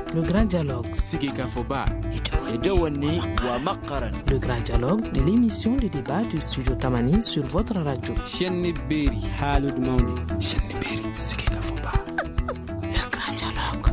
Le grand dialogue. Le grand dialogue de l'émission de débat du studio Tamani sur votre radio. Le grand dialogue.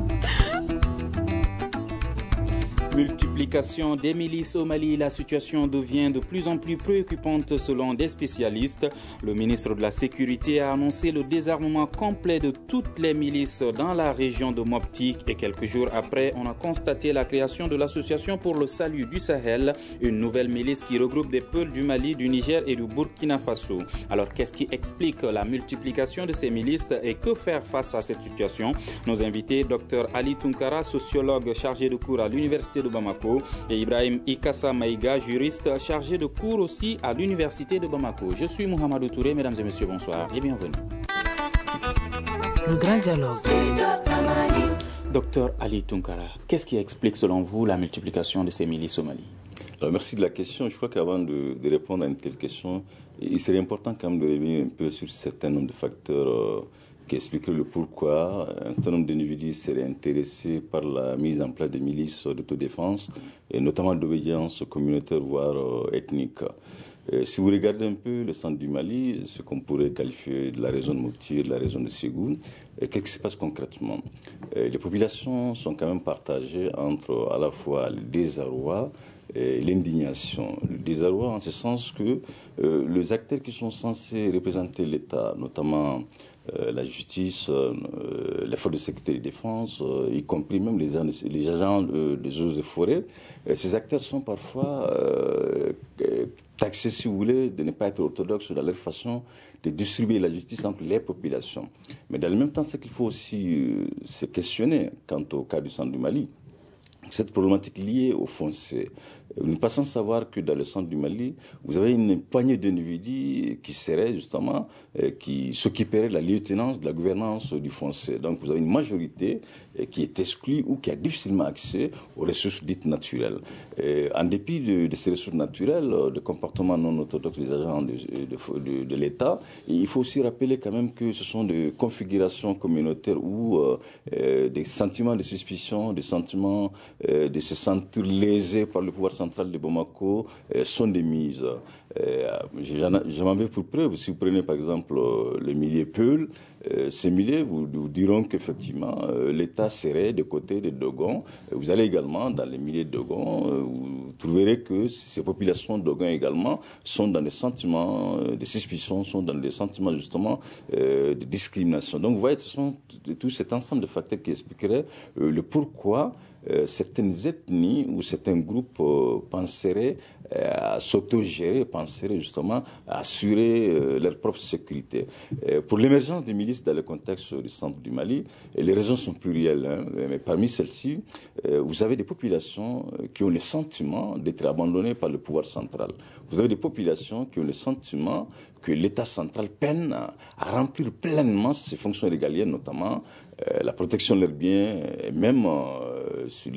Multiplication des milices au Mali, la situation devient de plus en plus préoccupante selon des spécialistes. Le ministre de la Sécurité a annoncé le désarmement complet de toutes les milices dans la région de Mopti et quelques jours après, on a constaté la création de l'Association pour le salut du Sahel, une nouvelle milice qui regroupe des peuples du Mali, du Niger et du Burkina Faso. Alors qu'est-ce qui explique la multiplication de ces milices et que faire face à cette situation? Nos invités, Dr Ali Tunkara, sociologue chargé de cours à l'Université de Bamako, et Ibrahim Ikassa Maïga, juriste chargé de cours aussi à l'Université de Bamako. Je suis Mohamedou Touré, mesdames et messieurs, bonsoir et bienvenue. Le grand dialogue. Docteur Ali Tunkara, qu'est-ce qui explique selon vous la multiplication de ces milices au Mali? Alors, merci de la question. Je crois qu'avant de répondre à une telle question, il serait important quand même de revenir un peu sur un certain nombre de facteurs qui expliqueraient le pourquoi un certain nombre d'individus seraient intéressés par la mise en place des milices d'autodéfense, et notamment d'obédience communautaire, voire ethnique. Si vous regardez un peu le centre du Mali, ce qu'on pourrait qualifier de la région de Mopti et de la région de Ségou, qu'est-ce qui se passe concrètement? Les populations sont quand même partagées entre à la fois le désarroi et l'indignation. Le désarroi en ce sens que les acteurs qui sont censés représenter l'État, notamment la justice, les forces de sécurité et de défense, y compris même les agents des eaux et forêts, ces acteurs sont parfois taxés, si vous voulez, de ne pas être orthodoxes dans leur façon de distribuer la justice entre les populations. Mais dans le même temps, c'est qu'il faut aussi se questionner quant au cas du centre du Mali. Cette problématique liée au foncier. Nous ne passons savoir que dans le centre du Mali, vous avez une poignée d'individus qui seraient justement, qui s'occuperaient de la lieutenance, de la gouvernance du foncier. Donc vous avez une majorité qui est exclue ou qui a difficilement accès aux ressources dites naturelles. En dépit de ces ressources naturelles, de comportements non orthodoxes des agents de l'État, il faut aussi rappeler quand même que ce sont des configurations communautaires où des sentiments de suspicion, des sentiments de se sentir lésés par le pouvoir central de Bamako sont des mises. J'en avais pour preuve, si vous prenez par exemple les milliers Peul, ces milliers vous diront qu'effectivement l'État serait de côté des Dogons. Vous allez également dans les milliers de Dogons, vous trouverez que ces populations Dogons également sont dans des sentiments de suspicion, sont dans des sentiments justement de discrimination. Donc vous voyez, ce sont tout cet ensemble de facteurs qui expliqueraient le pourquoi certaines ethnies ou certains groupes penseraient à s'autogérer, penseraient justement à assurer leur propre sécurité. Pour l'émergence des milices dans le contexte du centre du Mali, les raisons sont plurielles, mais parmi celles-ci, vous avez des populations qui ont le sentiment d'être abandonnées par le pouvoir central. Vous avez des populations qui ont le sentiment que l'État central peine à remplir pleinement ses fonctions régaliennes, notamment la protection de leurs biens, et même sur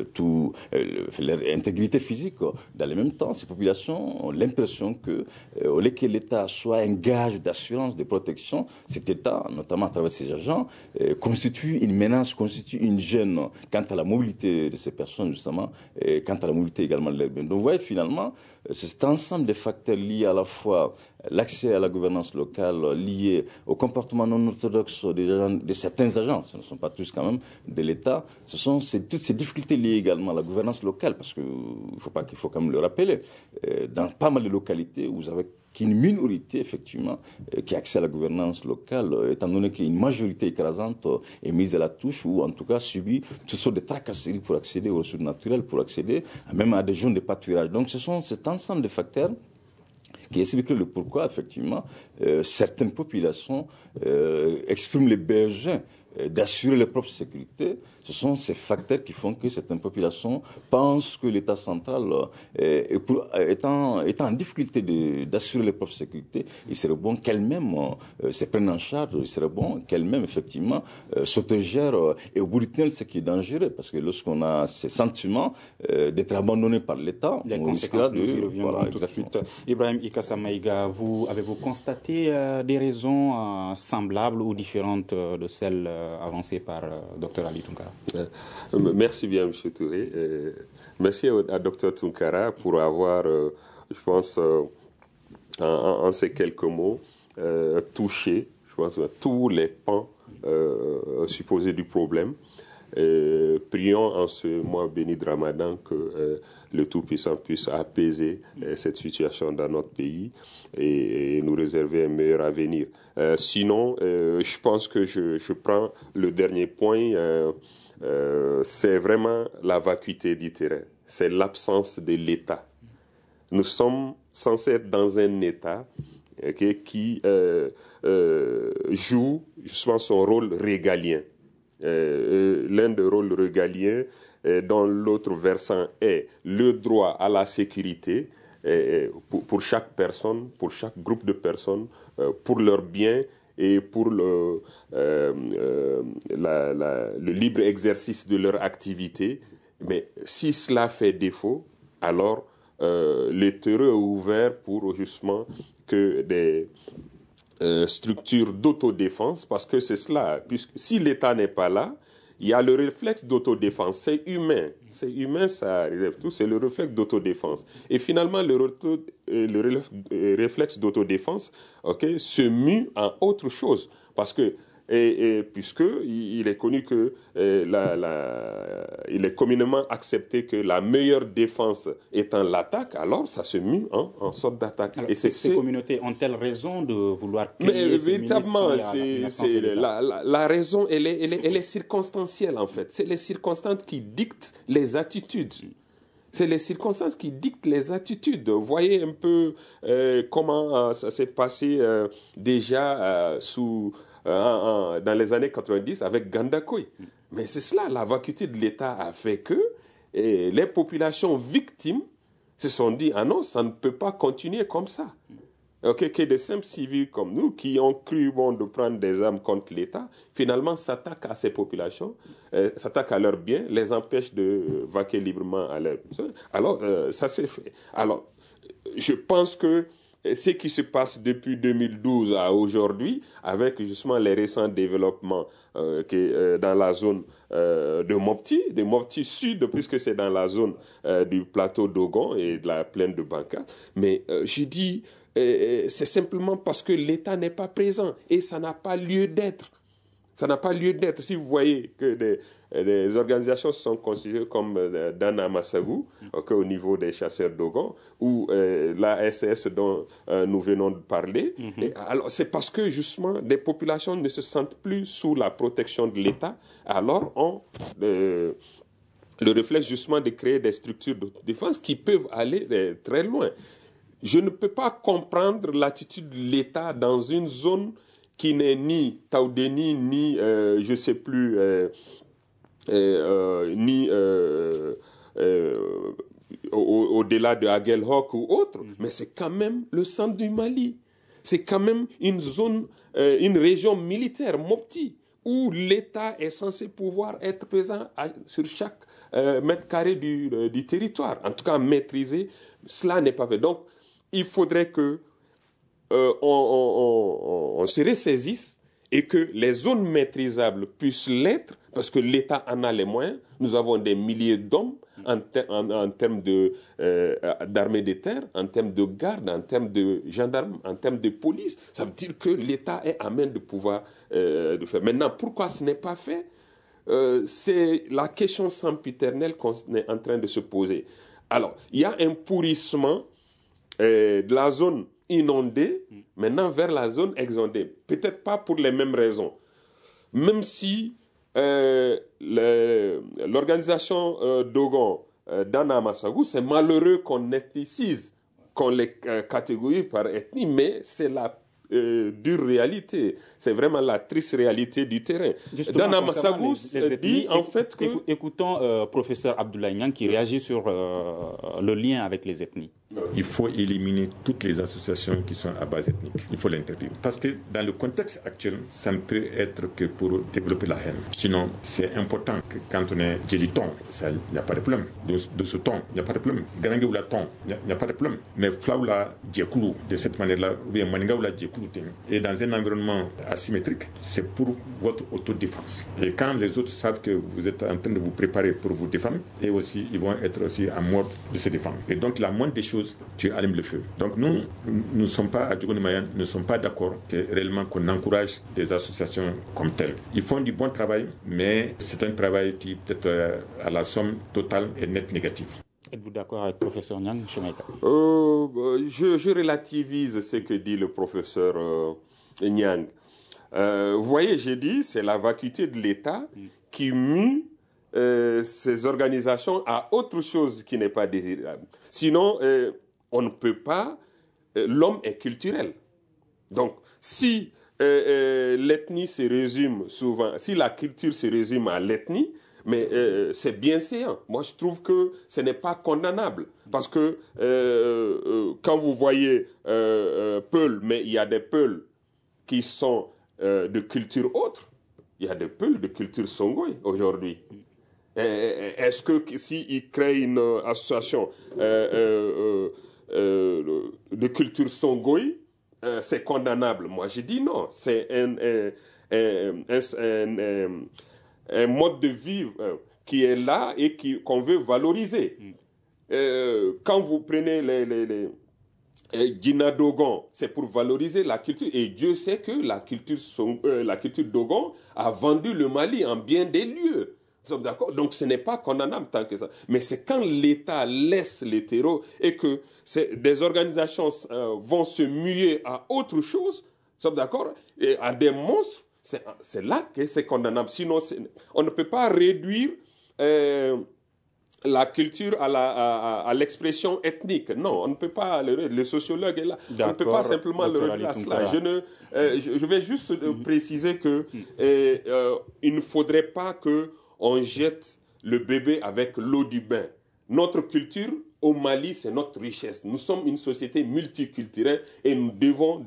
leur intégrité physique. Dans le même temps, ces populations ont l'impression que, au lieu que l'État soit un gage d'assurance, de protection, cet État, notamment à travers ses agents, constitue une menace, constitue une gêne quant à la mobilité de ces personnes, justement, et quant à la mobilité également de leurs biens. Donc vous voyez, finalement, c'est cet ensemble de facteurs liés à la fois l'accès à la gouvernance locale, lié au comportement non orthodoxe de certains agents, ce ne sont pas tous quand même de l'État, ce sont toutes ces difficultés liées également à la gouvernance locale, parce qu'il faut quand même le rappeler, dans pas mal de localités, vous avez qu'une minorité, effectivement, qui a accès à la gouvernance locale, étant donné qu'une majorité écrasante est mise à la touche ou en tout cas subit toutes sortes de tracasseries pour accéder aux ressources naturelles, pour accéder même à des zones de pâturage. Donc ce sont cet ensemble de facteurs qui explique le pourquoi, effectivement, certaines populations expriment les besoins d'assurer leur propre sécurité. Ce sont ces facteurs qui font que certaines populations pensent que l'État central est en difficulté d'assurer leur propre sécurité. Il serait bon qu'elle-même se prenne en charge, il serait bon qu'elle-même, effectivement, s'autogère. Et au bout du tunnel, ce qui est dangereux, parce que lorsqu'on a ces sentiments d'être abandonné par l'État, on risquera de... Nous y reviendrons tout de suite. Ibrahim Ikassa Maïga, avez-vous constaté des raisons semblables ou différentes de celles avancées par Dr Ali Tunkara. Merci bien, M. Touré. Merci à Dr Tunkara pour avoir, je pense, en ces quelques mots, touché, je pense, tous les pans supposés du problème. Prions en ce mois béni de Ramadan que le Tout-Puissant puisse apaiser cette situation dans notre pays et nous réserver un meilleur avenir. Sinon, je pense que je prends le dernier point, c'est vraiment la vacuité du terrain, c'est l'absence de l'État. Nous sommes censés être dans un État qui joue justement son rôle régalien. L'un des rôles régaliens dont l'autre versant est le droit à la sécurité pour chaque personne, pour chaque groupe de personnes, pour leurs biens et pour le libre exercice de leur activité. Mais si cela fait défaut, alors le terreau est ouvert pour justement que des structure d'autodéfense, parce que c'est cela, puisque si l'État n'est pas là, il y a le réflexe d'autodéfense, c'est humain, ça arrive tout, c'est le réflexe d'autodéfense. Et finalement, le réflexe d'autodéfense se mue en autre chose, parce que puisque il est connu que il est communément accepté que la meilleure défense étant l'attaque, alors ça se mue en sorte d'attaque. Et ces communautés ont-elles raison de vouloir créer ces véritablement, la raison, elle est circonstancielle en fait. C'est les circonstances qui dictent les attitudes. C'est les circonstances qui dictent les attitudes. Voyez un peu comment ça s'est passé déjà dans les années 90 avec Gandakoy. Mais c'est cela, la vacuité de l'État a fait que les populations victimes se sont dit « Ah non, ça ne peut pas continuer comme ça ». Que des simples civils comme nous, qui ont cru de prendre des armes contre l'État, finalement s'attaquent à ces populations, s'attaquent à leurs biens, les empêchent de vaquer librement à leurs besoins. Alors, ça s'est fait. Alors, je pense que ce qui se passe depuis 2012 à aujourd'hui, avec justement les récents développements dans la zone de Mopti Sud, puisque c'est dans la zone du plateau d'Ogon et de la plaine de Banka. Mais je dis, c'est simplement parce que l'État n'est pas présent et ça n'a pas lieu d'être. Ça n'a pas lieu d'être. Si vous voyez que des organisations sont considérées comme Dana Massagou, au niveau des chasseurs d'Ogon, ou la SS dont nous venons de parler, alors c'est parce que justement des populations ne se sentent plus sous la protection de l'État, alors on le réflexe justement de créer des structures de défense qui peuvent aller très loin. Je ne peux pas comprendre l'attitude de l'État dans une zone qui n'est ni Taoudéni, ni, je ne sais plus, ni au-delà de Aguelhok ou autre, mais c'est quand même le centre du Mali. C'est quand même une zone, une région militaire, Mopti, où l'État est censé pouvoir être présent sur chaque mètre carré du territoire. En tout cas, maîtriser, cela n'est pas fait. Donc, il faudrait que on se ressaisisse et que les zones maîtrisables puissent l'être, parce que l'État en a les moyens. Nous avons des milliers d'hommes en termes d'armée de terre, en termes de garde, en termes de gendarmes, en termes de police. Ça veut dire que l'État est à même de pouvoir de faire. Maintenant, pourquoi ce n'est pas fait? C'est la question sempiternelle qu'on est en train de se poser. Alors, il y a un pourrissement de la zone inondée, maintenant vers la zone exondée. Peut-être pas pour les mêmes raisons. Même si l'organisation Dogon d'Anna Massagou, c'est malheureux qu'on ethnicise, qu'on les catégorise par ethnie, mais c'est la dure réalité. C'est vraiment la triste réalité du terrain. Dana Massagou dit en fait que... Écoutons professeur Abdoulaye Niang qui réagit sur le lien avec les ethnies. Il faut éliminer toutes les associations qui sont à base ethnique. Il faut l'interdire. Parce que dans le contexte actuel, ça ne peut être que pour développer la haine. Sinon, c'est important que quand on est Djeliton, il n'y a pas de problème. De ce ton, il n'y a pas de problème. Garangue ou la ton, il n'y a pas de problème. Mais Flaoula Djekoulou, de cette manière-là, ou bien Maninga ou la Djekoulou, footing et dans un environnement asymétrique, c'est pour votre autodéfense. Et quand les autres savent que vous êtes en train de vous préparer pour vous défendre, et aussi, ils vont être aussi en mode de se défendre. Et donc, la moindre des choses, tu allumes le feu. Donc, nous ne sommes pas, à Djougou-Nimaya, ne sommes pas d'accord réellement qu'on encourage des associations comme telles. Ils font du bon travail, mais c'est un travail qui peut-être à la somme totale est net négative. Êtes-vous d'accord avec le professeur Niang, M. Maïka? Je relativise ce que dit le professeur Niang. Vous voyez, j'ai dit, c'est la vacuité de l'État qui mue ces organisations à autre chose qui n'est pas désirable. Sinon, on ne peut pas... l'homme est culturel. Donc, si l'ethnie se résume souvent... Si la culture se résume à l'ethnie, mais c'est bienséant. Moi, je trouve que ce n'est pas condamnable. Parce que quand vous voyez Peul, mais il y a des Peuls qui sont de culture autre. Il y a des Peuls de culture Songhai aujourd'hui. Est-ce que s'ils créent une association de culture Songhai, c'est condamnable? Moi, je dis non. C'est un mode de vie qui est là et qu'on veut valoriser. Quand vous prenez les Guina Dogon, c'est pour valoriser la culture. Et Dieu sait que la culture Dogon a vendu le Mali en bien des lieux. Nous sommes d'accord? Donc ce n'est pas condamnable tant que ça. Mais c'est quand l'État laisse les terreaux et que des organisations vont se muer à autre chose, nous sommes d'accord? Et à des monstres, c'est là que c'est condamnable. Sinon, on ne peut pas réduire la culture à l'expression ethnique. Non, on ne peut pas. Le sociologue est là. On ne peut pas simplement le réduire à cela. Je vais juste préciser que il ne faudrait pas qu'on jette le bébé avec l'eau du bain. Notre culture au Mali, c'est notre richesse. Nous sommes une société multiculturelle et nous devons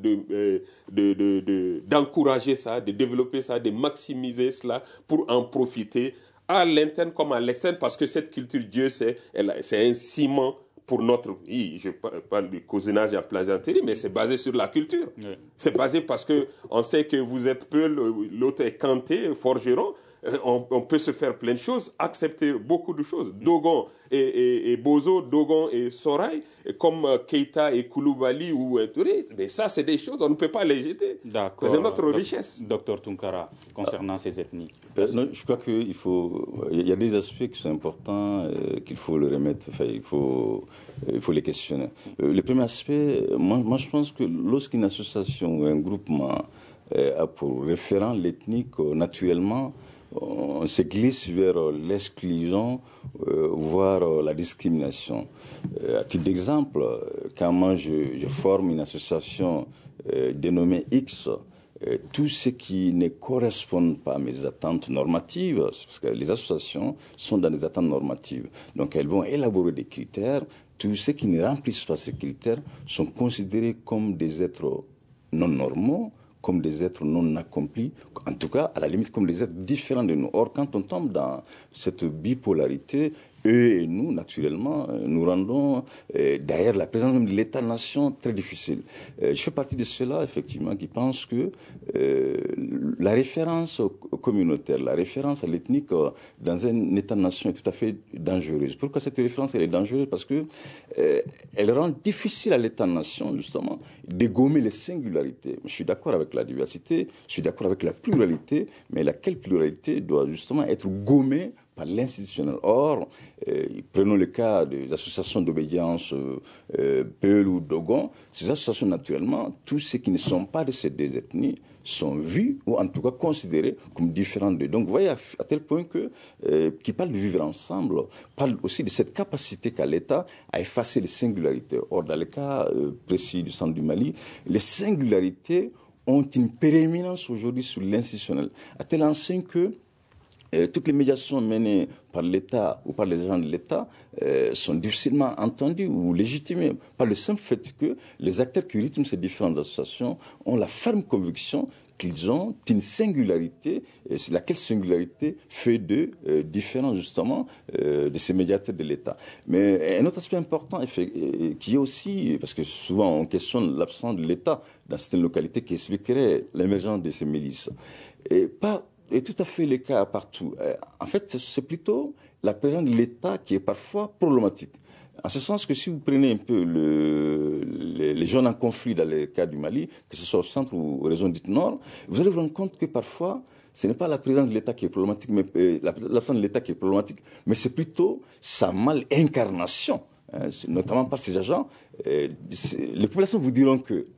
d'encourager ça, de développer ça, de maximiser cela pour en profiter à l'interne comme à l'externe, parce que cette culture, Dieu sait, c'est un ciment pour notre vie. Je parle du cousinage à plaisanterie, mais c'est basé sur la culture. Oui. C'est basé parce qu'on sait que vous êtes peu, l'autre est Kanté, forgeron. On peut se faire plein de choses, accepter beaucoup de choses. Dogon et Bozo, Dogon et Soraï, comme Keïta et Koulibaly ou Touré. Mais ça, c'est des choses, on ne peut pas les jeter. D'accord. C'est notre richesse. Docteur Tunkara, concernant ces ethnies. Non, je crois qu'il y a des aspects qui sont importants, qu'il faut le remettre, il faut les questionner. Le premier aspect, moi je pense que lorsqu'une association ou un groupement a pour référent l'ethnique, naturellement, on se glisse vers l'exclusion, voire la discrimination. À titre d'exemple, quand moi je forme une association dénommée X, tout ce qui ne correspond pas à mes attentes normatives, parce que les associations sont dans des attentes normatives, donc elles vont élaborer des critères. Tous ceux qui ne remplissent pas ces critères sont considérés comme des êtres non normaux, comme des êtres non accomplis, en tout cas, à la limite, comme des êtres différents de nous. Or, quand on tombe dans cette bipolarité, eux et nous, naturellement, nous rendons d'ailleurs la présence même de l'État-nation très difficile. Je fais partie de ceux-là, effectivement, qui pensent que la référence communautaire, la référence à l'ethnique dans un État-nation est tout à fait dangereuse. Pourquoi cette référence elle est dangereuse? Parce que elle rend difficile à l'État-nation, justement, de gommer les singularités. Je suis d'accord avec la diversité, je suis d'accord avec la pluralité, mais laquelle pluralité doit justement être gommée par l'institutionnel. Or, prenons le cas des associations d'obédience Peul ou Dogon, ces associations, naturellement, tous ceux qui ne sont pas de ces deux ethnies sont vus, ou en tout cas considérés comme différents d'eux. Donc, vous voyez, à tel point que, qui parle de vivre ensemble, parle aussi de cette capacité qu'a l'État à effacer les singularités. Or, dans le cas précis du centre du Mali, les singularités ont une prééminence aujourd'hui sur l'institutionnel, à tel enseigne que toutes les médiations menées par l'État ou par les agents de l'État sont difficilement entendues ou légitimées par le simple fait que les acteurs qui rythment ces différentes associations ont la ferme conviction qu'ils ont une singularité, et c'est laquelle singularité fait d'eux différents justement de ces médiateurs de l'État. Mais un autre aspect important qui est aussi, parce que souvent on questionne l'absence de l'État dans certaines localités qui expliquerait l'émergence de ces milices. Et tout à fait le cas partout. En fait, c'est plutôt la présence de l'État qui est parfois problématique. En ce sens que si vous prenez un peu les zones en conflit dans le cas du Mali, que ce soit au centre ou aux régions dites nord, vous allez vous rendre compte que parfois, ce n'est pas la présence de l'État qui est problématique, mais l'absence de l'État qui est problématique, mais c'est plutôt sa mal-incarnation, notamment par ces agents. Les populations vous diront que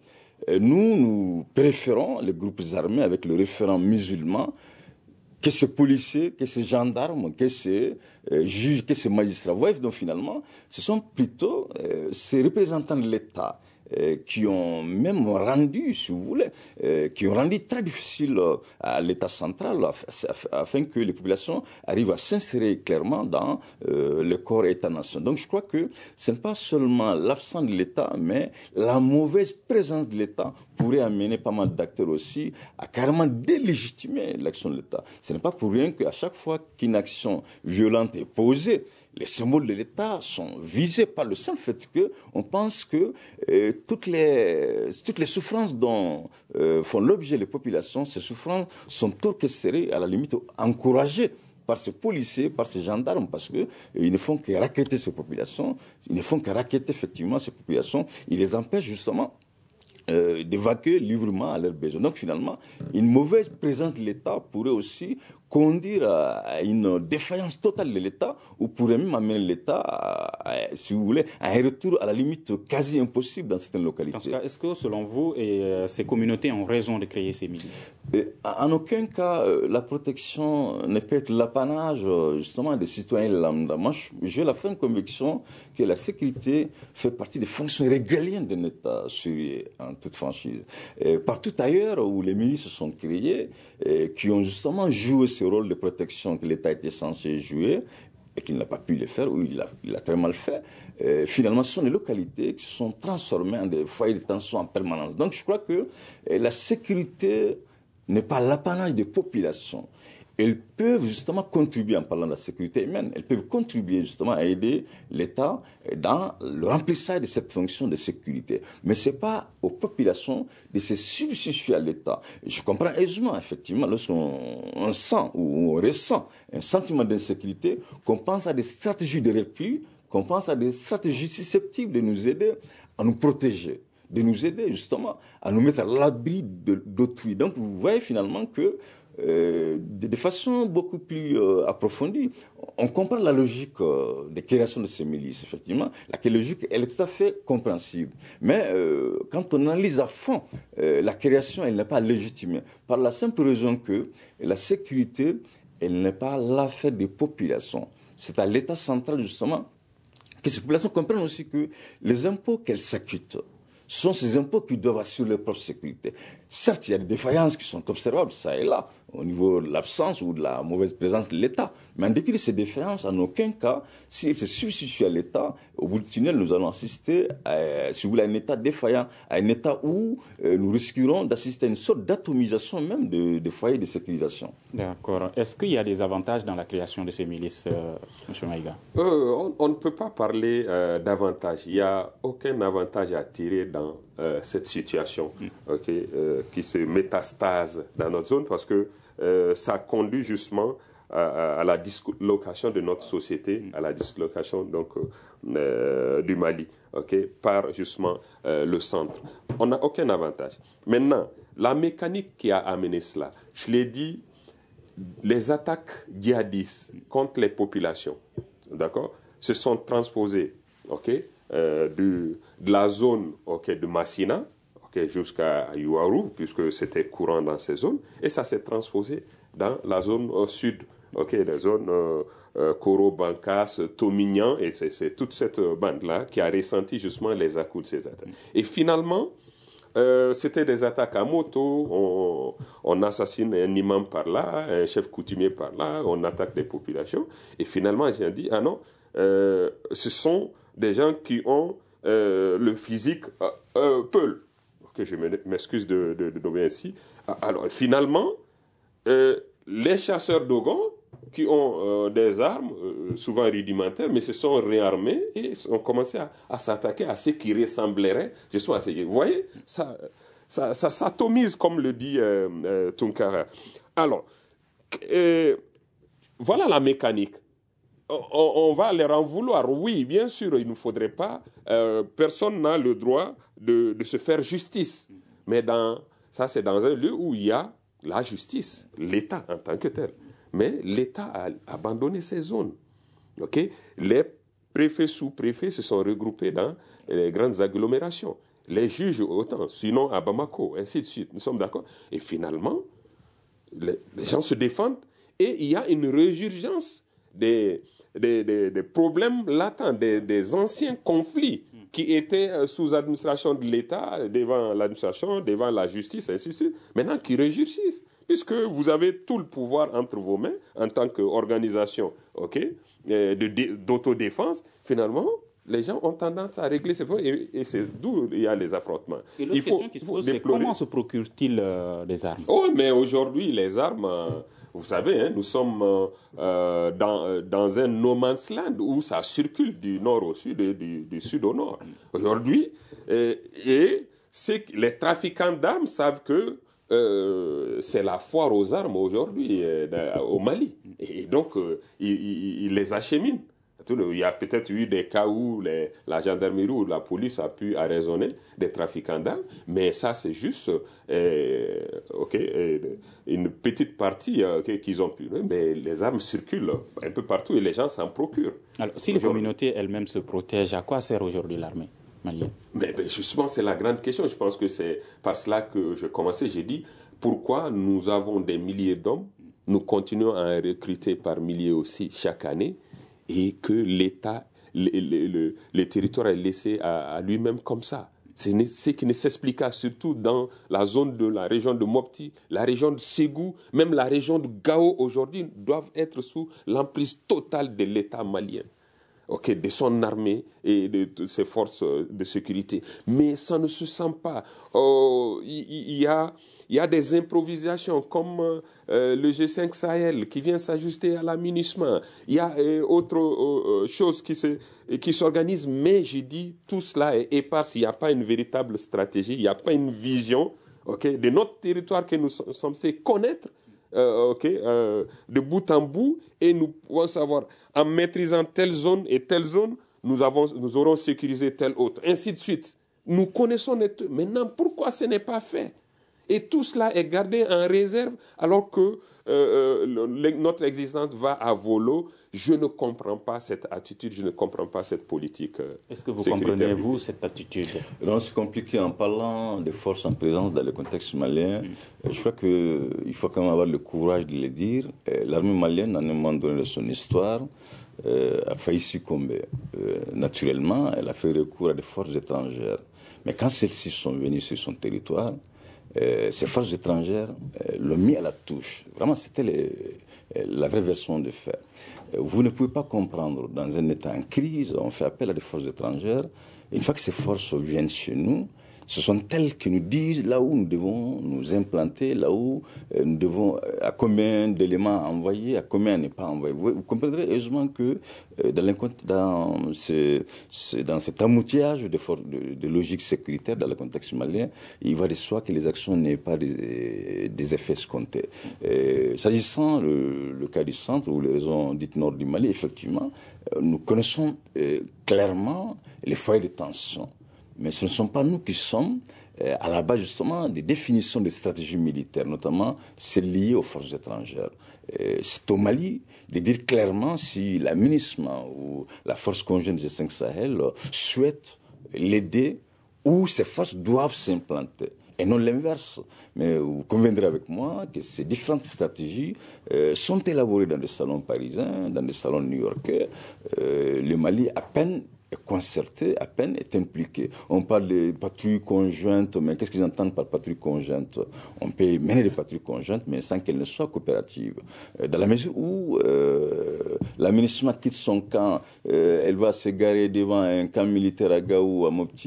nous préférons les groupes armés avec le référent musulman que ces policiers, que ces gendarmes, que ces juges, que ces magistrats. Vous voyez, donc finalement, ce sont plutôt ces représentants de l'État qui ont même rendu, si vous voulez, qui ont rendu très difficile à l'État central afin que les populations arrivent à s'insérer clairement dans le corps État-nation. Donc je crois que ce n'est pas seulement l'absence de l'État, mais la mauvaise présence de l'État pourrait amener pas mal d'acteurs aussi à carrément délégitimer l'action de l'État. Ce n'est pas pour rien qu'à chaque fois qu'une action violente est posée, les symboles de l'État sont visés par le seul fait qu'on pense que toutes les souffrances dont font l'objet les populations, ces souffrances sont orchestrées, à la limite encouragées par ces policiers, par ces gendarmes, parce qu'ils ne font que racketter ces populations, ils ne font que racketter effectivement ces populations, ils les empêchent justement d'évacuer librement à leurs besoins. Donc finalement, une mauvaise présence de l'État pourrait aussi conduire à une défaillance totale de l'État, ou pourrait même amener l'État, si vous voulez, à un retour à la limite quasi impossible dans certaines localités. Dans ce cas, est-ce que selon vous, ces communautés ont raison de créer ces milices? En aucun cas, la protection ne peut être l'apanage justement des citoyens lambda. Moi, j'ai la ferme conviction que la sécurité fait partie des fonctions régaliennes d'un État syrien, en toute franchise. Partout ailleurs où les milices sont créées, qui ont justement joué ce rôle de protection que l'État était censé jouer, et qu'il n'a pas pu le faire, ou il a très mal fait, finalement, ce sont des localités qui se sont transformées en des foyers de tension en permanence. Donc, je crois que la sécurité n'est pas l'apanage des populations. Elles peuvent justement contribuer, en parlant de la sécurité humaine, elles peuvent contribuer justement à aider l'État dans le remplissage de cette fonction de sécurité. Mais ce n'est pas aux populations de se substituer à l'État. Je comprends aisément, effectivement, lorsqu'on sent ou on ressent un sentiment d'insécurité, qu'on pense à des stratégies de repli, qu'on pense à des stratégies susceptibles de nous aider à nous protéger, de nous aider justement à nous mettre à l'abri d'autrui. Donc vous voyez finalement que de façon beaucoup plus approfondie, on comprend la logique de création de ces milices, effectivement. La logique, elle est tout à fait compréhensible. Mais quand on analyse à fond, la création, elle n'est pas légitimée. Par la simple raison que la sécurité, elle n'est pas l'affaire des populations. C'est à l'État central, justement, que ces populations comprennent aussi que les impôts qu'elles s'acquittent sont ces impôts qui doivent assurer leur propre sécurité. Certes, il y a des défaillances qui sont observables, ça et là, au niveau de l'absence ou de la mauvaise présence de l'État. Mais en dépit de ces défaillances, en aucun cas, si elles se substituent à l'État, au bout du tunnel, nous allons assister à, si vous voulez, à un État défaillant, à un État où nous risquerons d'assister à une sorte d'atomisation même de foyers de sécurisation. D'accord. Est-ce qu'il y a des avantages dans la création de ces milices, M. Maïga? On ne peut pas parler d'avantages. Il n'y a aucun avantage à tirer dans cette situation qui se métastase dans notre zone, parce que ça conduit justement à la dislocation de notre société, à la dislocation donc, du Mali, par justement le centre. On n'a aucun avantage. Maintenant, la mécanique qui a amené cela, je l'ai dit, les attaques djihadistes contre les populations, d'accord, se sont transposées, de la zone de Massina jusqu'à Yuaru, puisque c'était courant dans ces zones, et ça s'est transposé dans la zone sud, la zone Koro, Bankas, Tomignan, et c'est toute cette bande-là qui a ressenti justement les à-coups de ces attaques. Et finalement, c'était des attaques à moto, on assassine un imam par là, un chef coutumier par là, on attaque des populations, et finalement, j'ai dit, ah non, ce sont des gens qui ont le physique Peul. que je m'excuse de nommer ainsi. Alors, finalement, les chasseurs Dogon, qui ont des armes, souvent rudimentaires, mais se sont réarmés et ont commencé à s'attaquer à ce qui ressemblerait, à ce. Vous voyez, ça s'atomise, comme le dit Tunkara. Alors, voilà la mécanique. On va leur en vouloir. Oui, bien sûr, il ne faudrait pas. Personne n'a le droit de se faire justice. Mais ça, c'est dans un lieu où il y a la justice, l'État en tant que tel. Mais l'État a abandonné ces zones. Okay? Les préfets, sous-préfets se sont regroupés dans les grandes agglomérations. Les juges autant, sinon à Bamako, ainsi de suite. Nous sommes d'accord. Et finalement, les gens se défendent et il y a une résurgence des problèmes latents, des anciens conflits qui étaient sous administration de l'État, devant l'administration, devant la justice, ainsi de suite, maintenant qui résurgissent. Puisque vous avez tout le pouvoir entre vos mains en tant qu'organisation d'autodéfense, finalement, les gens ont tendance à régler ces problèmes et c'est d'où il y a les affrontements. Et l'autre question qui se pose, c'est comment se procurent-ils des armes? Oh, mais aujourd'hui, les armes, vous savez, nous sommes dans un no man's land où ça circule du nord au sud et du sud au nord. Aujourd'hui, les trafiquants d'armes savent que c'est la foire aux armes aujourd'hui au Mali. Et donc, ils les acheminent. Il y a peut-être eu des cas où la gendarmerie ou la police a pu arraisonner des trafiquants d'armes, mais ça, c'est juste une petite partie qu'ils ont pu. Mais les armes circulent un peu partout et les gens s'en procurent. Alors, si les communautés elles-mêmes se protègent, à quoi sert aujourd'hui l'armée malienne? Mais justement, c'est la grande question. Je pense que c'est par cela que je commençais. J'ai dit, pourquoi nous avons des milliers d'hommes, nous continuons à en recruter par milliers aussi chaque année, et que l'État, le territoire est laissé à lui-même comme ça. C'est ce qui ne s'explique pas, surtout dans la zone de la région de Mopti, la région de Ségou, même la région de Gao aujourd'hui doivent être sous l'emprise totale de l'État malien. De son armée et de ses forces de sécurité. Mais ça ne se sent pas. Il y a des improvisations comme le G5 Sahel qui vient s'ajuster à l'amunissement. Il y a autre chose qui s'organise, mais j'ai dit tout cela est épars. Il n'y a pas une véritable stratégie, il n'y a pas une vision de notre territoire que nous sommes censés connaître. De bout en bout, et nous pouvons savoir, en maîtrisant telle zone et telle zone, nous aurons sécurisé telle autre, ainsi de suite. Nous connaissons maintenant pourquoi ce n'est pas fait. Et tout cela est gardé en réserve alors que notre existence va à volo. Je ne comprends pas cette attitude, je ne comprends pas cette politique. Est-ce que vous comprenez, vous, cette attitude? Non, c'est compliqué. En parlant des forces en présence dans le contexte malien, je crois qu'il faut quand même avoir le courage de le dire. L'armée malienne, à un moment donné de son histoire, a failli succomber. Naturellement, elle a fait recours à des forces étrangères. Mais quand celles-ci sont venues sur son territoire, ces forces étrangères l'ont mis à la touche. Vraiment, c'était la vraie version de fait. Vous ne pouvez pas comprendre, dans un État en crise, on fait appel à des forces étrangères. Une fois que ces forces viennent chez nous, ce sont elles qui nous disent là où nous devons nous implanter, là où nous devons, à combien d'éléments envoyer, à combien ne pas envoyer. Vous comprendrez aisément que dans cet amoutillage de logique sécuritaire dans le contexte malien, il va de soi que les actions n'aient pas des effets escomptés. S'agissant le cas du centre ou les régions dites nord du Mali, effectivement, nous connaissons clairement les foyers de tension. Mais ce ne sont pas nous qui sommes à la base justement des définitions de stratégies militaires, notamment celles liées aux forces étrangères. C'est au Mali de dire clairement si l'amunissement ou la force conjointe G5 Sahel souhaite l'aider ou ces forces doivent s'implanter. Et non l'inverse. Mais vous conviendrez avec moi que ces différentes stratégies sont élaborées dans des salons parisiens, dans des salons new-yorkais. Le Mali, à peine est concerté, à peine est impliqué. On parle de patrouilles conjointes, mais qu'est-ce qu'ils entendent par patrouille conjointe? On peut mener des patrouilles conjointes, mais sans qu'elles ne soient coopératives. Dans la mesure où l'amunissement quitte son camp, elle va se garer devant un camp militaire à Gao ou à Mopti,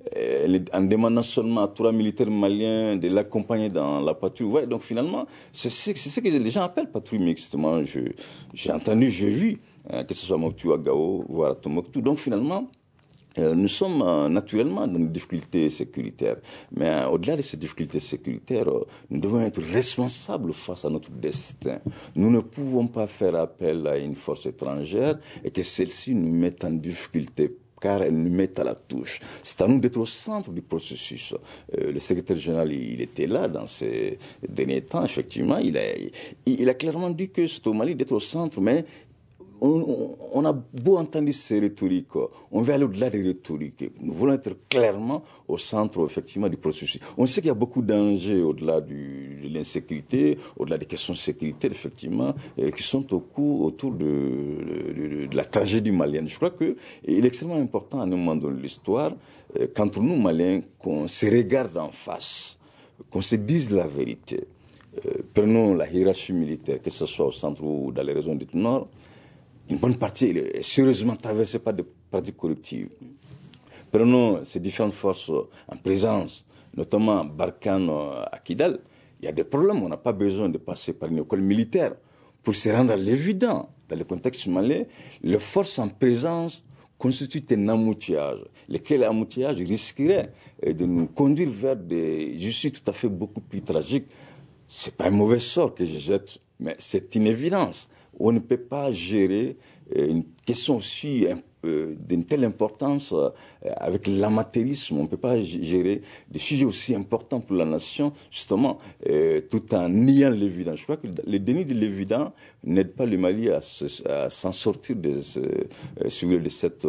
en demandant seulement à 3 militaires maliens de l'accompagner dans la patrouille. Ouais, donc finalement, c'est ce que les gens appellent patrouille mixte. Moi, j'ai entendu, j'ai vu, que ce soit Moktu à Gao, voire à Tombouctou. Donc finalement, nous sommes naturellement dans des difficultés sécuritaires. Mais au-delà de ces difficultés sécuritaires, nous devons être responsables face à notre destin. Nous ne pouvons pas faire appel à une force étrangère et que celle-ci nous mette en difficulté, car elles nous mettent à la touche. C'est à nous d'être au centre du processus. Le secrétaire général, il était là dans ces derniers temps, effectivement. Il a clairement dit que c'est au Mali d'être au centre, mais on a beau entendre ces rhétoriques, on veut aller au-delà des rhétoriques. Nous voulons être clairement au centre, effectivement, du processus. On sait qu'il y a beaucoup d'enjeux au-delà de l'insécurité, au-delà des questions sécuritaires, effectivement, qui sont autour de la tragédie malienne. Je crois qu'il est extrêmement important, à un moment de l'histoire, qu'entre nous, Maliens, qu'on se regarde en face, qu'on se dise la vérité. Prenons la hiérarchie militaire, que ce soit au centre ou dans les régions du Nord. Une bonne partie est sérieusement traversée par des pratiques corruptives. Prenons ces différentes forces en présence, notamment à Barkhane, à Kidal. Il y a des problèmes, on n'a pas besoin de passer par une école militaire. Pour se rendre à l'évident, dans le contexte malais, les forces en présence constituent un embouteillage, lequel embouteillage risquerait de nous conduire vers des justices tout à fait beaucoup plus tragiques. Ce n'est pas un mauvais sort que je jette, mais c'est une évidence. On ne peut pas gérer une question aussi d'une telle importance avec l'amateurisme. On ne peut pas gérer des sujets aussi importants pour la nation, justement, tout en niant l'évident. Je crois que le déni de l'évident n'aide pas le Mali à s'en sortir de cette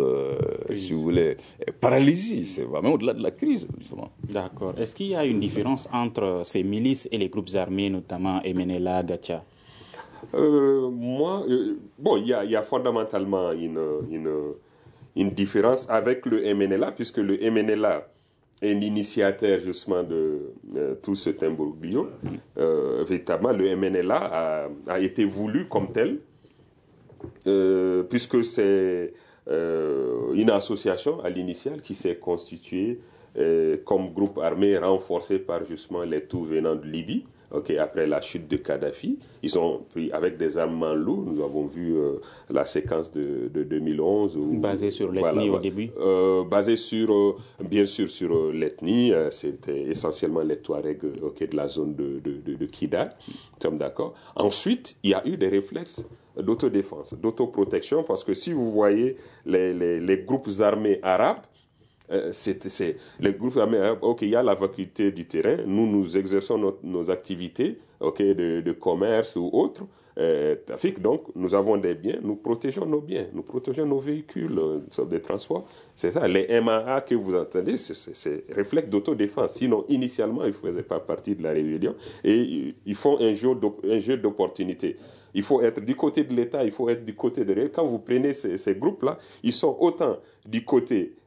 paralysie. C'est vraiment au-delà de la crise, justement. D'accord. Est-ce qu'il y a une différence entre ces milices et les groupes armés, notamment MNLA, Gacha? Il y a fondamentalement une différence avec le MNLA, puisque le MNLA est l'initiateur justement de tout cet imbroglio. Véritablement, le MNLA a été voulu comme tel, puisque c'est une association à l'initiale qui s'est constituée comme groupe armé renforcé par justement les troupes venant de Libye. Après la chute de Kadhafi, ils ont pris avec des armements lourds. Nous avons vu la séquence de 2011. Basée sur l'ethnie au début. Basée bien sûr sur l'ethnie. C'était essentiellement les Touaregs de la zone de Kidal. Nous sommes d'accord. Ensuite, il y a eu des réflexes d'autodéfense, d'autoprotection, parce que si vous voyez les groupes armés arabes, c'est les groupes armés arabes, il y a la vacuité du terrain, nous exerçons nos activités de commerce ou autres, trafic, donc nous avons des biens, nous protégeons nos biens, nous protégeons nos véhicules de transport. C'est ça, les MAA que vous entendez, c'est réflexe d'autodéfense. Sinon, initialement, ils ne faisaient pas partie de la rébellion et ils font un jeu d'opportunité. Il faut être du côté de l'État, il faut être du côté de l'État. Quand vous prenez ces groupes-là, ils sont autant du côté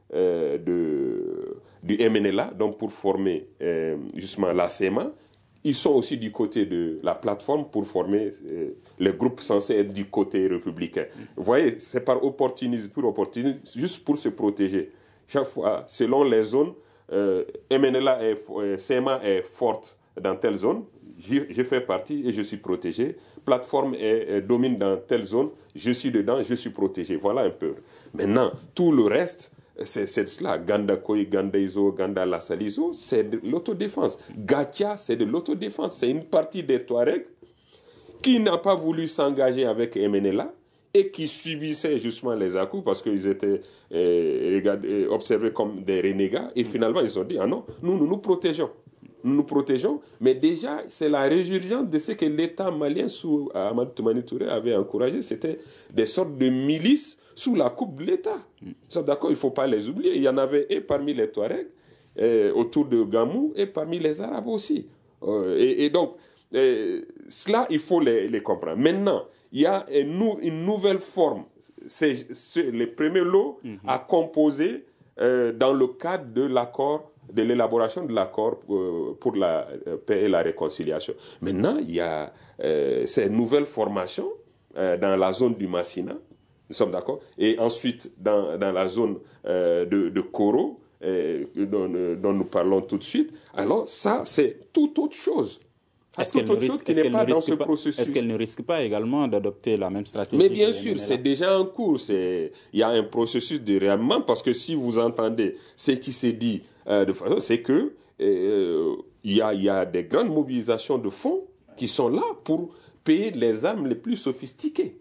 du MNLA, donc pour former justement la CEMA. Ils sont aussi du côté de la plateforme pour former les groupes censés être du côté républicain. Vous voyez, c'est par opportunisme, juste pour se protéger. Chaque fois, selon les zones, MNLA CEMA est forte dans telle zone, je fais partie et je suis protégé. Plateforme domine dans telle zone, je suis dedans, je suis protégé. Voilà un peu. Maintenant, tout le reste, c'est cela. Ganda Koyi, Ganda Izo, Ganda Lassalizo, c'est de l'autodéfense. Gatia, c'est de l'autodéfense. C'est une partie des Touaregs qui n'a pas voulu s'engager avec MNLA et qui subissait justement les à-coups parce qu'ils étaient observés comme des renégats. Et finalement, ils ont dit, ah non, nous nous protégeons. Nous nous protégeons, mais déjà, c'est la résurgence de ce que l'État malien sous Amadou Toumani Touré avait encouragé. C'était des sortes de milices sous la coupe de l'État. D'accord, il ne faut pas les oublier. Il y en avait et parmi les Touaregs, autour de Gamou, et parmi les Arabes aussi. Et donc, cela, il faut les comprendre. Maintenant, il y a une nouvelle forme. C'est les premiers lots à composer dans le cadre de l'accord, de l'élaboration de l'accord pour la paix et la réconciliation. Maintenant, il y a ces nouvelles formations dans la zone du Massina, nous sommes d'accord, et ensuite dans la zone de Koro, dont nous parlons tout de suite, alors ça, c'est tout autre chose. Est-ce qu'elle ne risque pas également d'adopter la même stratégie? Mais bien sûr, c'est déjà en cours. Il y a un processus de réarmement parce que si vous entendez ce qui s'est dit de façon, c'est que il y a des grandes mobilisations de fonds qui sont là pour payer les armes les plus sophistiquées.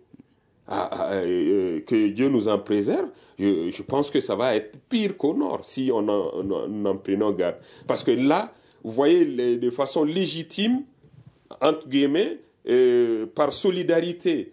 Que Dieu nous en préserve, je pense que ça va être pire qu'au nord si on en prenant garde. Parce que là, vous voyez, de façon légitime, entre guillemets, par solidarité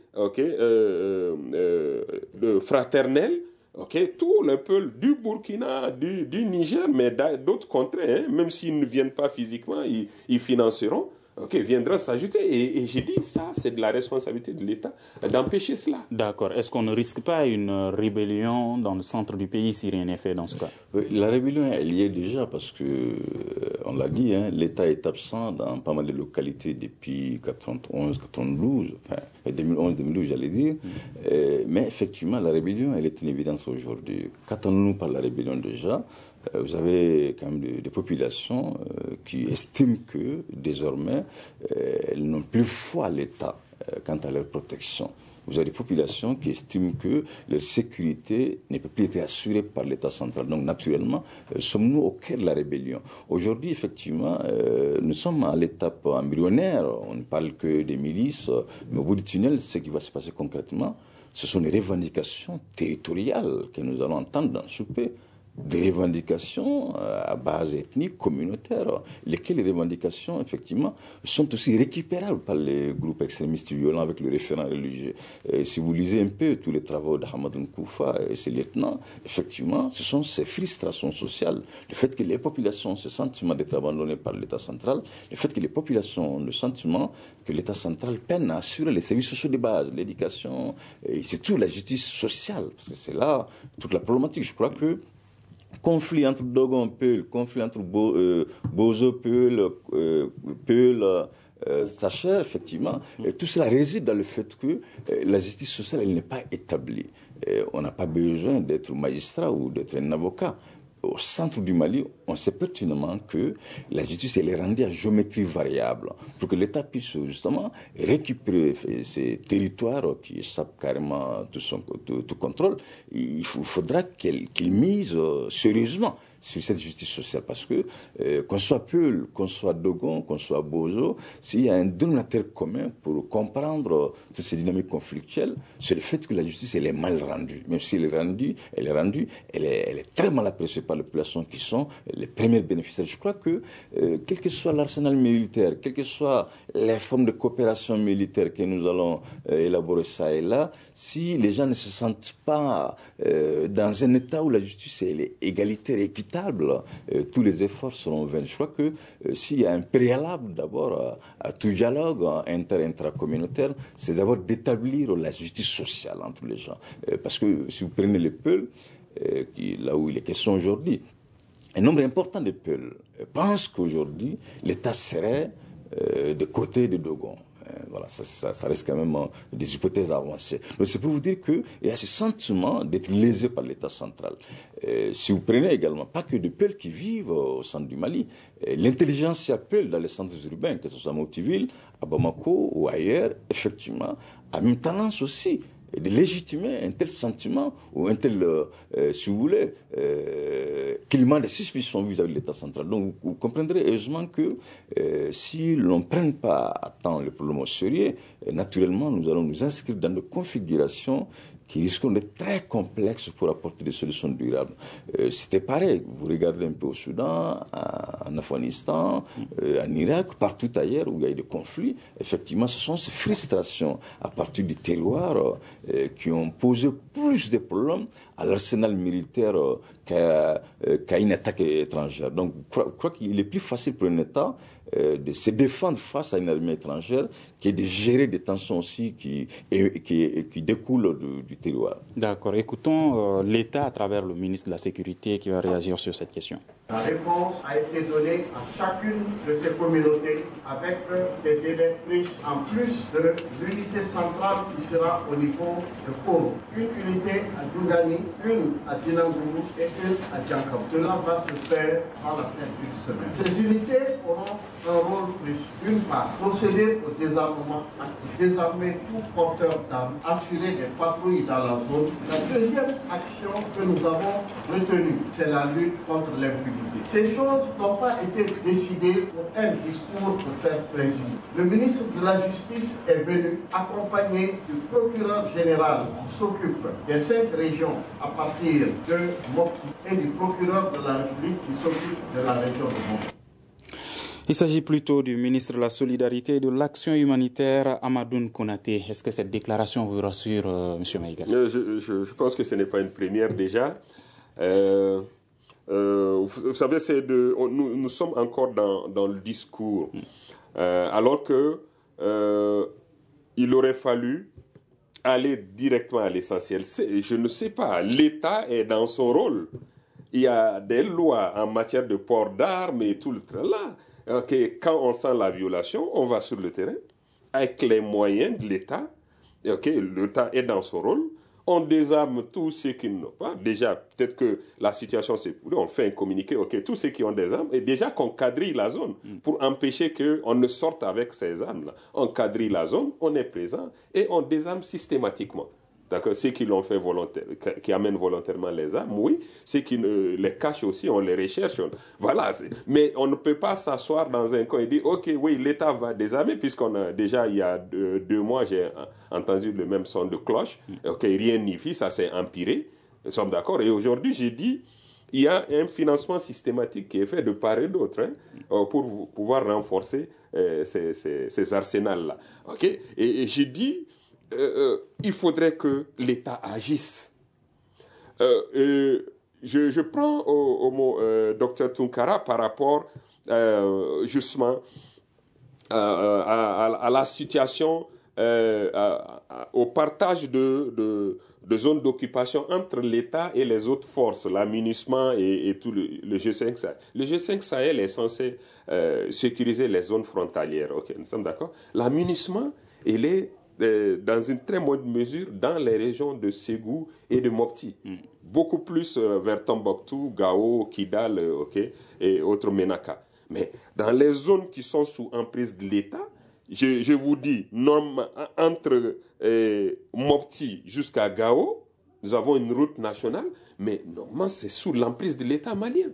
fraternelle, tout le peuple du Burkina, du Niger, mais d'autres contrées, même s'ils ne viennent pas physiquement, ils financeront. Viendra s'ajouter. Et j'ai dit, ça, c'est de la responsabilité de l'État d'empêcher cela. D'accord. Est-ce qu'on ne risque pas une rébellion dans le centre du pays si rien n'est fait dans ce cas? Oui, la rébellion, elle y est déjà parce que, on l'a dit, l'État est absent dans pas mal de localités depuis 91, 92, enfin 2011, 2012, j'allais dire. Mais effectivement, la rébellion, elle est une évidence aujourd'hui. Qu'attendons-nous par la rébellion déjà? Vous avez quand même des populations qui estiment que désormais elles n'ont plus foi à l'État quant à leur protection. Vous avez des populations qui estiment que leur sécurité ne peut plus être assurée par l'État central. Donc naturellement, sommes-nous au cœur de la rébellion? Aujourd'hui, effectivement, nous sommes à l'étape embryonnaire. On ne parle que des milices, mais au bout du tunnel, ce qui va se passer concrètement, ce sont les revendications territoriales que nous allons entendre dans ce pays. Des revendications à base ethnique, communautaire, lesquelles les revendications, effectivement, sont aussi récupérables par les groupes extrémistes violents avec le référent religieux. Si vous lisez un peu tous les travaux d'Ahmadou Nkoufa et ses lieutenants, effectivement, ce sont ces frustrations sociales, le fait que les populations ont ce sentiment d'être abandonnées par l'État central, le fait que les populations ont le sentiment que l'État central peine à assurer les services sociaux de base, l'éducation, et surtout la justice sociale, parce que c'est là toute la problématique. Je crois que conflit entre Dogon Peul, conflit entre Bozo Peul, Sacher, effectivement, tout cela réside dans le fait que la justice sociale, elle n'est pas établie. On n'a pas besoin d'être magistrat ou d'être un avocat. Au centre du Mali, on sait pertinemment que la justice elle est rendue à géométrie variable pour que l'État puisse justement récupérer ces territoires qui échappent carrément à tout contrôle. Il faudra qu'il mise sérieusement sur cette justice sociale parce que qu'on soit Peul, qu'on soit Dogon, qu'on soit Bozo, s'il y a un dénominateur commun pour comprendre toutes ces dynamiques conflictuelles, c'est le fait que la justice elle est mal rendue. Même si elle est rendue, elle est très mal appréciée par les populations qui sont les premiers bénéficiaires. Je crois que quel que soit l'arsenal militaire, quelles que soient les formes de coopération militaire que nous allons élaborer ça et là, si les gens ne se sentent pas dans un état où la justice elle est égalitaire et équitable, tous les efforts seront vains. Je crois que s'il y a un préalable d'abord à tout dialogue intracommunautaire, c'est d'abord d'établir la justice sociale entre les gens. Parce que si vous prenez les Peuls, là où il est question aujourd'hui, un nombre important de Peuls pensent qu'aujourd'hui, l'État serait de côté de Dogon. Voilà, ça reste quand même des hypothèses avancées. Donc c'est pour vous dire qu'il y a ce sentiment d'être lésé par l'État central. Si vous prenez également, pas que de Peuls qui vivent au centre du Mali, l'intelligentsia Peul dans les centres urbains, que ce soit à Motiville, à Bamako ou ailleurs, effectivement, a même tendance aussi de légitimer un tel sentiment ou un tel, si vous voulez, climat de suspicion vis-à-vis de l'État central. Donc vous comprendrez aisément que si l'on ne prenne pas à temps le problème au sérieux, naturellement nous allons nous inscrire dans des configurations qui risquent d'être très complexes pour apporter des solutions durables. C'était pareil, vous regardez un peu au Soudan, en Afghanistan, en Irak, partout ailleurs où il y a eu des conflits, effectivement ce sont ces frustrations à partir du terroir qui ont posé plus de problèmes à l'arsenal militaire qu'à une attaque étrangère. Donc je crois qu'il est plus facile pour un État de se défendre face à une armée étrangère que de gérer des tensions aussi qui découlent du terroir. D'accord. Écoutons l'État à travers le ministre de la Sécurité qui va réagir sur cette question. La réponse a été donnée à chacune de ces communautés avec des délais riches en plus de l'unité centrale qui sera au niveau de Pau. Une unité à Dougani, une à Dinangourou et une à Djankam. Cela va se faire à la fin d'une semaine. Ces unités auront un rôle précis. D'une part, procéder au désarmement actif, désarmer tout porteur d'armes, assurer des patrouilles dans la zone. La deuxième action que nous avons retenue, c'est la lutte contre l'impunité. Ces choses n'ont pas été décidées pour un discours pour faire plaisir. Le ministre de la Justice est venu accompagné du procureur général qui s'occupe des 5 régions à partir de Mopti et du procureur de la République qui s'occupe de la région de Mopti. Il s'agit plutôt du ministre de la Solidarité et de l'Action humanitaire, Amadoune Konaté. Est-ce que cette déclaration vous rassure, M. Maïga? Je pense que ce n'est pas une première déjà. Vous savez, nous sommes encore dans le discours, alors que il aurait fallu aller directement à l'essentiel. Je ne sais pas, l'État est dans son rôle. Il y a des lois en matière de port d'armes et tout le tralala. Quand on sent la violation, on va sur le terrain avec les moyens de l'État. L'État est dans son rôle. On désarme tous ceux qui n'ont pas. Déjà, peut-être que la situation s'est pourrie. On fait un communiqué. Tous ceux qui ont des armes. Et déjà qu'on quadrille la zone pour empêcher qu'on ne sorte avec ces armes-là. On quadrille la zone, on est présent et on désarme systématiquement. D'accord, ceux qui l'ont fait volontairement, qui amènent volontairement les armes, oui. Ceux qui les cachent aussi, on les recherche. Voilà. Mais on ne peut pas s'asseoir dans un coin et dire, OK, oui, l'État va désarmer, puisqu'on a déjà, il y a 2 mois, j'ai entendu le même son de cloche. Rien n'y fit, ça s'est empiré. Nous sommes d'accord. Et aujourd'hui, j'ai dit, il y a un financement systématique qui est fait de part et d'autre pour pouvoir renforcer ces arsenals-là. Et j'ai dit, il faudrait que l'État agisse. Je prends au mot Dr Tounkara par rapport justement à la situation, au partage de zones d'occupation entre l'État et les autres forces, la MINUSMA et tout le G5 Sahel. Le G5 Sahel est censé sécuriser les zones frontalières. Nous sommes d'accord. La MINUSMA, elle est dans une très moindre mesure dans les régions de Ségou et de Mopti. Beaucoup plus vers Tombouctou, Gao, Kidal et autres Ménaka. Mais dans les zones qui sont sous emprise de l'État, je vous dis, entre Mopti jusqu'à Gao, nous avons une route nationale, mais normalement c'est sous l'emprise de l'État malien.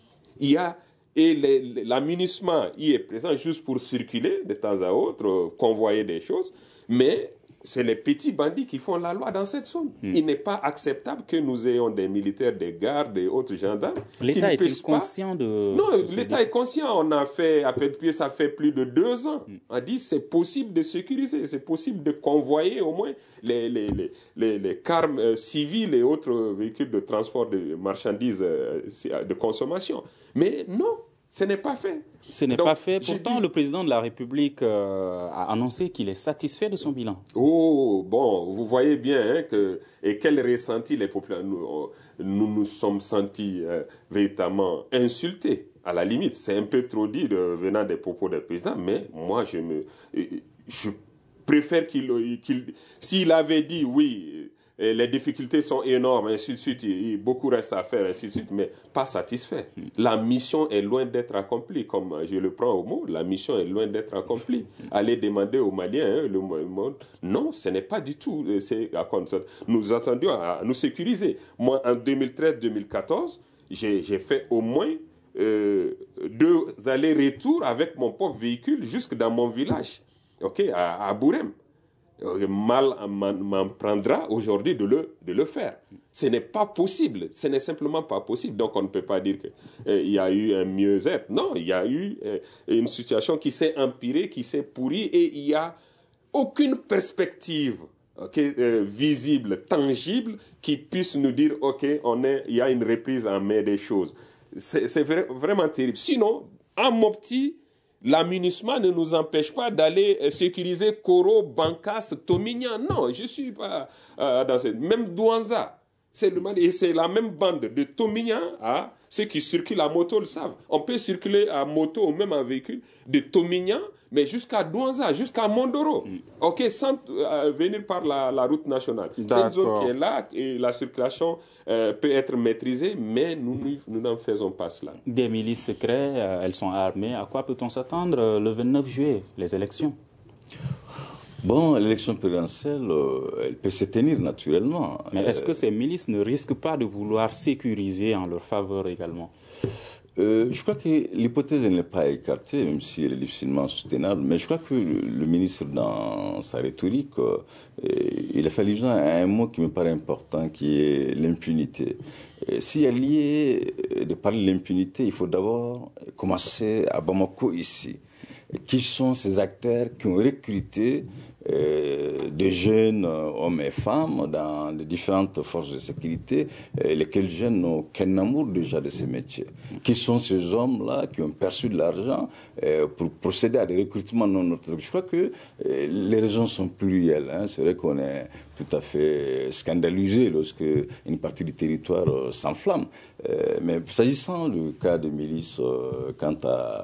La MINUSMA y est présente juste pour circuler de temps à autre, convoyer des choses, mais c'est les petits bandits qui font la loi dans cette zone. Il n'est pas acceptable que nous ayons des militaires, des gardes et autres gendarmes. L'État est-il conscient de... Non, l'État est conscient. On a fait, à peu près, ça fait plus de 2 ans. On a dit c'est possible de sécuriser, c'est possible de convoyer au moins les cars civils et autres véhicules de transport de marchandises de consommation. Mais non. Ce n'est pas fait. Ce n'est pas fait. Pourtant, le président de la République a annoncé qu'il est satisfait de son bilan. Oh, bon, vous voyez bien et quel ressenti les populations. Nous sommes sentis véritablement insultés. À la limite, c'est un peu trop dit venant des propos du président, mais moi, je préfère s'il avait dit oui. Et les difficultés sont énormes, ainsi de suite, beaucoup reste à faire, ainsi de suite, mais pas satisfait. La mission est loin d'être accomplie, comme je le prends au mot, la mission est loin d'être accomplie. Allez demander aux Maliens, le monde, non, ce n'est pas du tout, nous attendions à nous sécuriser. Moi, en 2013-2014, j'ai fait au moins 2 allers-retours avec mon propre véhicule jusque dans mon village, à Bourem. Mal m'en prendra aujourd'hui de le faire. Ce n'est pas possible. Ce n'est simplement pas possible. Donc, on ne peut pas dire qu'il y a eu un mieux-être. Non, il y a eu une situation qui s'est empirée, qui s'est pourrie et il n'y a aucune perspective visible, tangible, qui puisse nous dire, il y a une reprise en main des choses. C'est vraiment terrible. Sinon, en Mopti, la MINUSMA ne nous empêche pas d'aller sécuriser Koro, Bankas, Tomignan. Non, je ne suis pas dans cette... Même Douanza. C'est le Mali. Et c'est la même bande de Tomigna à ceux qui circulent à moto le savent. On peut circuler à moto ou même en véhicule de Tomigna, mais jusqu'à Douanza, jusqu'à Mondoro. OK, sans venir par la route nationale. C'est une zone qui est là et la circulation peut être maîtrisée, mais nous n'en faisons pas cela. Des milices secrètes, elles sont armées. À quoi peut-on s'attendre le 29 juillet, les élections? Bon, l'élection présidentielle, elle peut se tenir naturellement. Mais est-ce que ces milices ne risquent pas de vouloir sécuriser en leur faveur également? Je crois que l'hypothèse n'est pas écartée, même si elle est difficilement soutenable. Mais je crois que le ministre, dans sa rhétorique, il a fait allusion à un mot qui me paraît important, qui est l'impunité. S'il y a lié de parler de l'impunité, il faut d'abord commencer à Bamako, ici. Qui sont ces acteurs qui ont recruté des jeunes hommes et femmes dans les différentes forces de sécurité, lesquels jeunes n'ont qu'un amour déjà de ce métier. Qui sont ces hommes-là qui ont perçu de l'argent pour procéder à des recrutements non orthodoxes? Je crois que les raisons sont plurielles. Hein. C'est vrai qu'on est tout à fait scandalisé lorsque une partie du territoire s'enflamme. Mais s'agissant du cas de milices quant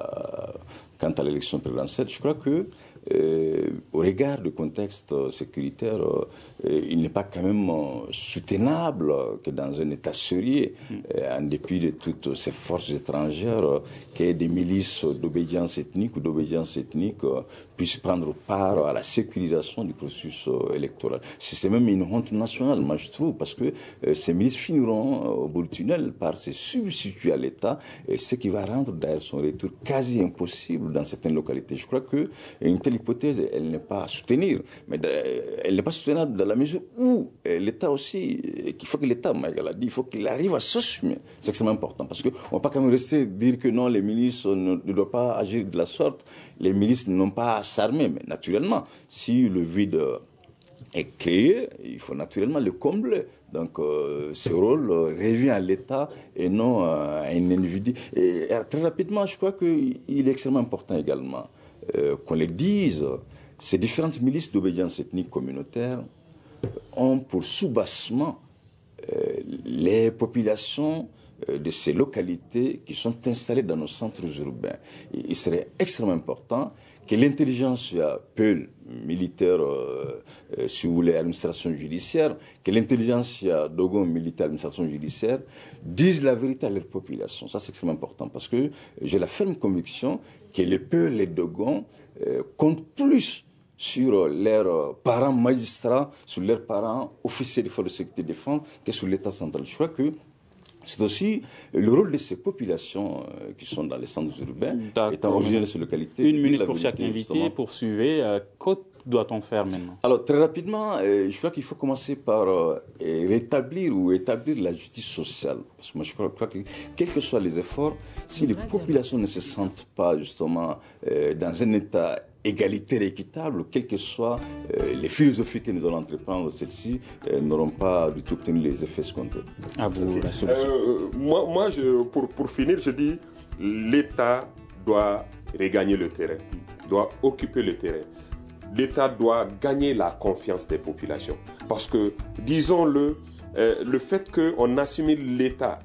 à l'élection présidentielle, je crois que au regard du contexte sécuritaire, il n'est pas quand même soutenable que dans un État sérieux, en dépit de toutes ces forces étrangères, qu'il y ait des milices d'obédience ethnique ou d'obédience ethnique puissent prendre part à la sécurisation du processus électoral. C'est même une honte nationale, moi je trouve, parce que ces milices finiront au bout du tunnel par se substituer à l'État, et ce qui va rendre d'ailleurs son retour quasi impossible dans certaines localités. Je crois qu'une telle hypothèse, elle n'est pas à soutenir, mais elle n'est pas soutenable dans la mesure où l'État aussi, qu'il faut que l'État, Maïga l'a dit, il faut qu'il arrive à s'assumer. C'est extrêmement important, parce qu'on ne va pas quand même rester dire que non, les milices ne doivent pas agir de la sorte. Les milices n'ont pas à s'armer, mais naturellement, si le vide est créé, il faut naturellement le combler. Donc, ce rôle revient à l'État et non à un individu. Et très rapidement, je crois qu'il est extrêmement important également qu'on le dise. Ces différentes milices d'obédience ethnique communautaire ont pour sous-bassement les populations de ces localités qui sont installées dans nos centres urbains. Il serait extrêmement important que l'intelligence Peul, militaire, si vous voulez, administration judiciaire, que l'intelligence Dogon, militaire, administration judiciaire, disent la vérité à leur population. Ça, c'est extrêmement important parce que j'ai la ferme conviction que les Peul, les Dogon comptent plus sur leurs parents magistrats, sur leurs parents officiers des forces de sécurité et de défense que sur l'État central. Je crois que c'est aussi le rôle de ces populations qui sont dans les centres urbains, étant originaires de ces localités. Une minute pour chaque invité. Poursuivez. Que doit-on faire maintenant? Alors, très rapidement, je crois qu'il faut commencer par rétablir ou établir la justice sociale. Parce que moi, je crois que, quels que soient les efforts, si les populations ne se sentent pas, justement, dans un état égalitaire et équitable, quelles que soient les philosophies que nous allons entreprendre, celles-ci n'auront pas du tout obtenu les effets escomptés. À vous, la solution. Moi pour finir, je dis l'État doit regagner le terrain, doit occuper le terrain. L'État doit gagner la confiance des populations. Parce que, disons-le, le fait qu'on assimile l'État,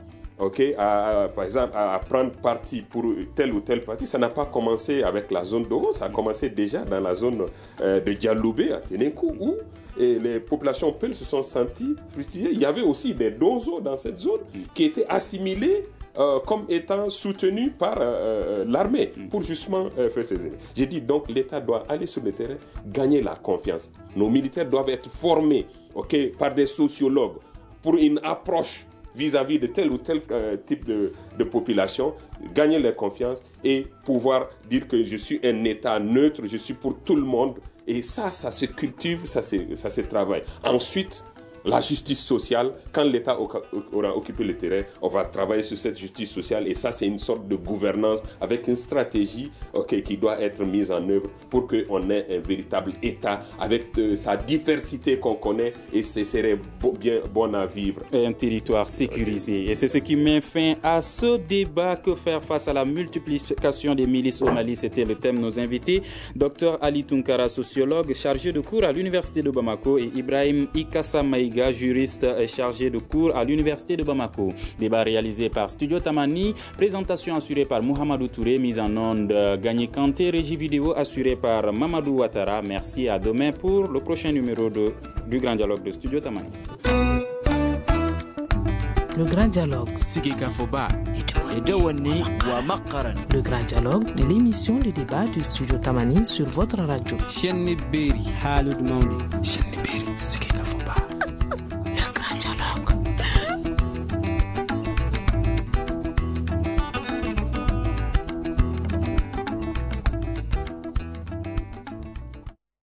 par exemple, à prendre parti pour tel ou tel parti, ça n'a pas commencé avec la zone d'Ogo, ça a commencé déjà dans la zone de Dialoubé, à Ténékou, où les populations Peul se sont senties frustrées. Il y avait aussi des Dozo dans cette zone qui étaient assimilés comme étant soutenus par l'armée pour justement faire ces éléments. J'ai dit donc l'État doit aller sur le terrain, gagner la confiance. Nos militaires doivent être formés par des sociologues pour une approche vis-à-vis de tel ou tel type de population, gagner leur confiance et pouvoir dire que je suis un État neutre, je suis pour tout le monde. Et ça se cultive, ça se travaille. Ensuite, la justice sociale, quand l'État aura occupé le terrain, on va travailler sur cette justice sociale et ça c'est une sorte de gouvernance avec une stratégie qui doit être mise en œuvre pour qu'on ait un véritable État avec sa diversité qu'on connaît et ce serait bien bon à vivre. Et un territoire sécurisé. Et c'est ce qui met fin à ce débat. Que faire face à la multiplication des milices au Mali? C'était le thème de nos invités. Dr Ali Tunkara, sociologue, chargé de cours à l'Université de Bamako, et Ibrahim Ikassa Maïga, Maïga, juriste chargé de cours à l'Université de Bamako. Débat réalisé par Studio Tamani, présentation assurée par Mohamedou Touré, mise en onde Gagné Kanté, régie vidéo assurée par Mamadou Ouattara. Merci, à demain pour le prochain numéro du Grand Dialogue de Studio Tamani. Le Grand Dialogue. Le Grand Dialogue de l'émission de débat du Studio Tamani sur votre radio.